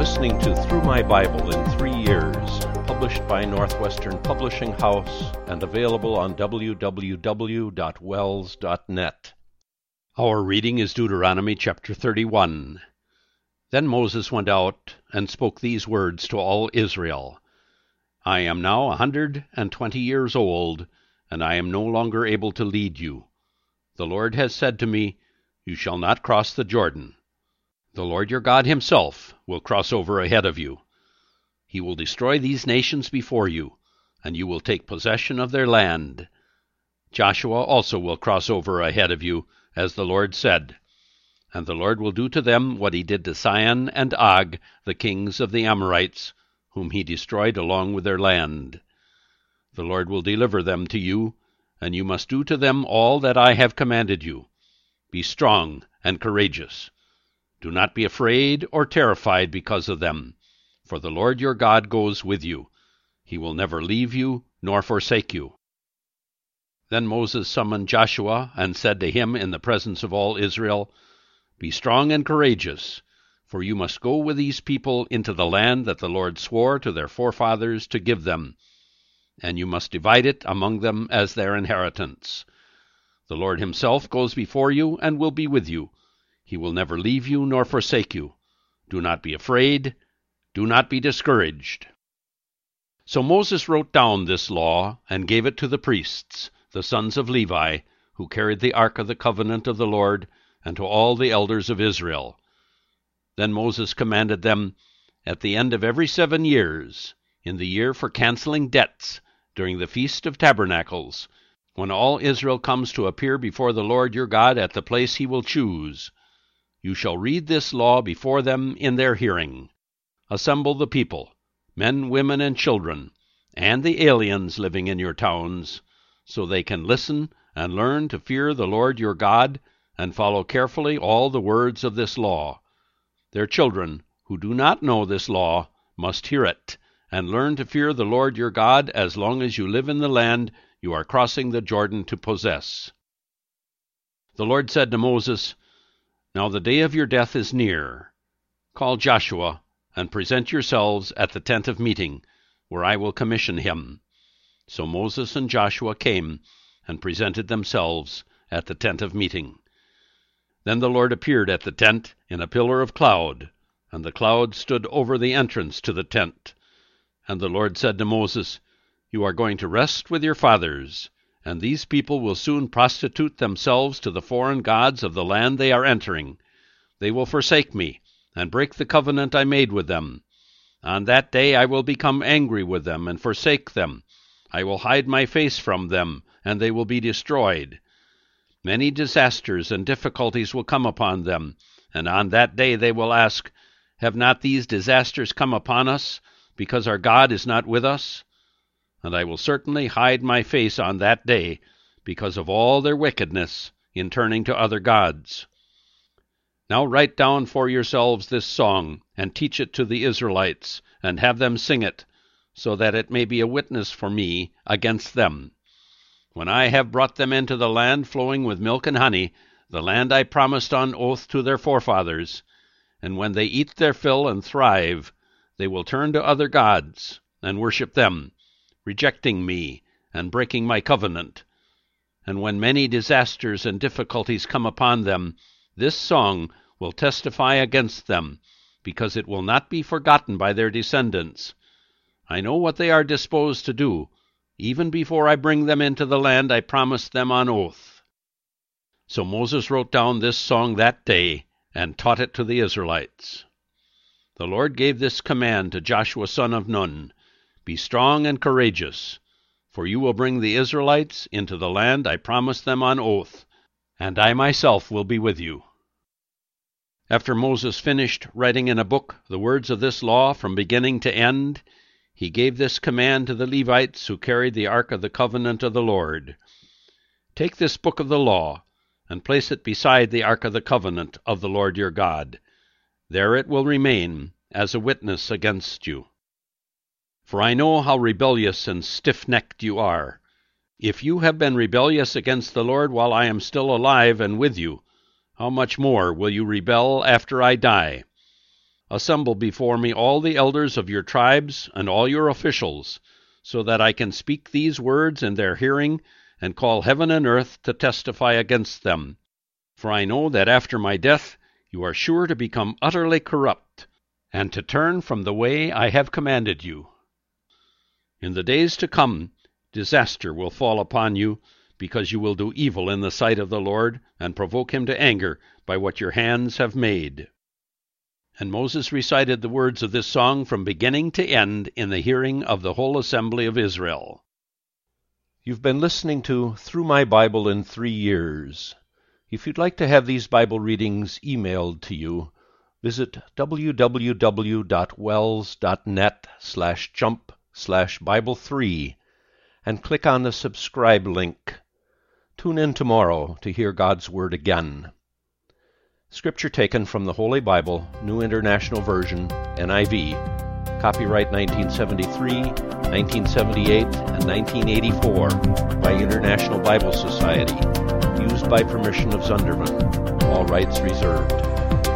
listening to Through My Bible in 3 Years, published by Northwestern Publishing House and available on www.wells.net. Our reading is Deuteronomy chapter 31. Then Moses went out and spoke these words to all Israel. I am now 120 years old, and I am no longer able to lead you. The Lord has said to me, You shall not cross the Jordan. The Lord your God himself will cross over ahead of you. He will destroy these nations before you, and you will take possession of their land. Joshua also will cross over ahead of you, as the Lord said. And the Lord will do to them what he did to Sihon and Og, the kings of the Amorites, whom he destroyed along with their land. The Lord will deliver them to you, and you must do to them all that I have commanded you. Be strong and courageous. Do not be afraid or terrified because of them, for the Lord your God goes with you. He will never leave you nor forsake you. Then Moses summoned Joshua and said to him in the presence of all Israel, Be strong and courageous, for you must go with these people into the land that the Lord swore to their forefathers to give them, and you must divide it among them as their inheritance. The Lord himself goes before you and will be with you. He will never leave you nor forsake you. Do not be afraid. Do not be discouraged. So Moses wrote down this law and gave it to the priests, the sons of Levi, who carried the ark of the covenant of the Lord, and to all the elders of Israel. Then Moses commanded them, At the end of every 7 years, in the year for canceling debts, during the Feast of Tabernacles, when all Israel comes to appear before the Lord your God at the place he will choose, you shall read this law before them in their hearing. Assemble the people, men, women, and children, and the aliens living in your towns, so they can listen and learn to fear the Lord your God and follow carefully all the words of this law. Their children, who do not know this law, must hear it, and learn to fear the Lord your God as long as you live in the land you are crossing the Jordan to possess. The Lord said to Moses, Now the day of your death is near. Call Joshua, and present yourselves at the tent of meeting, where I will commission him. So Moses and Joshua came and presented themselves at the tent of meeting. Then the Lord appeared at the tent in a pillar of cloud, and the cloud stood over the entrance to the tent. And the Lord said to Moses, You are going to rest with your fathers, and these people will soon prostitute themselves to the foreign gods of the land they are entering. They will forsake me, and break the covenant I made with them. On that day I will become angry with them and forsake them. I will hide my face from them, and they will be destroyed. Many disasters and difficulties will come upon them, and on that day they will ask, Have not these disasters come upon us, because our God is not with us? And I will certainly hide my face on that day, because of all their wickedness in turning to other gods. Now write down for yourselves this song, and teach it to the Israelites, and have them sing it, so that it may be a witness for me against them. When I have brought them into the land flowing with milk and honey, the land I promised on oath to their forefathers, and when they eat their fill and thrive, they will turn to other gods and worship them, rejecting me and breaking my covenant. And when many disasters and difficulties come upon them, this song will testify against them, because it will not be forgotten by their descendants. I know what they are disposed to do, even before I bring them into the land I promised them on oath. So Moses wrote down this song that day and taught it to the Israelites. The Lord gave this command to Joshua son of Nun, Be strong and courageous, for you will bring the Israelites into the land I promised them on oath, and I myself will be with you. After Moses finished writing in a book the words of this law from beginning to end, he gave this command to the Levites who carried the ark of the covenant of the Lord. Take this book of the law, and place it beside the ark of the covenant of the Lord your God. There it will remain as a witness against you. For I know how rebellious and stiff-necked you are. If you have been rebellious against the Lord while I am still alive and with you, how much more will you rebel after I die? assemble before me all the elders of your tribes and all your officials, so that I can speak these words in their hearing and call heaven and earth to testify against them. For I know that after my death you are sure to become utterly corrupt, and to turn from the way I have commanded you. In the days to come, disaster will fall upon you, because you will do evil in the sight of the Lord, and provoke him to anger by what your hands have made." And Moses recited the words of this song from beginning to end in the hearing of the whole assembly of Israel. You've been listening to Through My Bible in 3 Years. If you'd like to have these Bible readings emailed to you, visit www.wells.net/jump/Bible3 and click on the subscribe link. Tune in tomorrow to hear God's Word again. Scripture taken from the Holy Bible, New International Version, NIV, copyright 1973, 1978, and 1984 by International Bible Society, used by permission of Zunderman. All rights reserved.